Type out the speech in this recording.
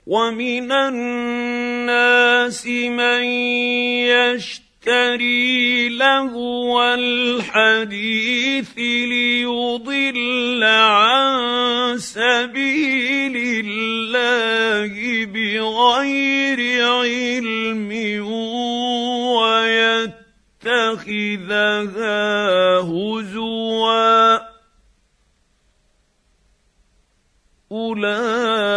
ومن الناس من يشتري لهو الحديث ليضل عن سبيل الله بغير علم ويتخذها هزوا أولئك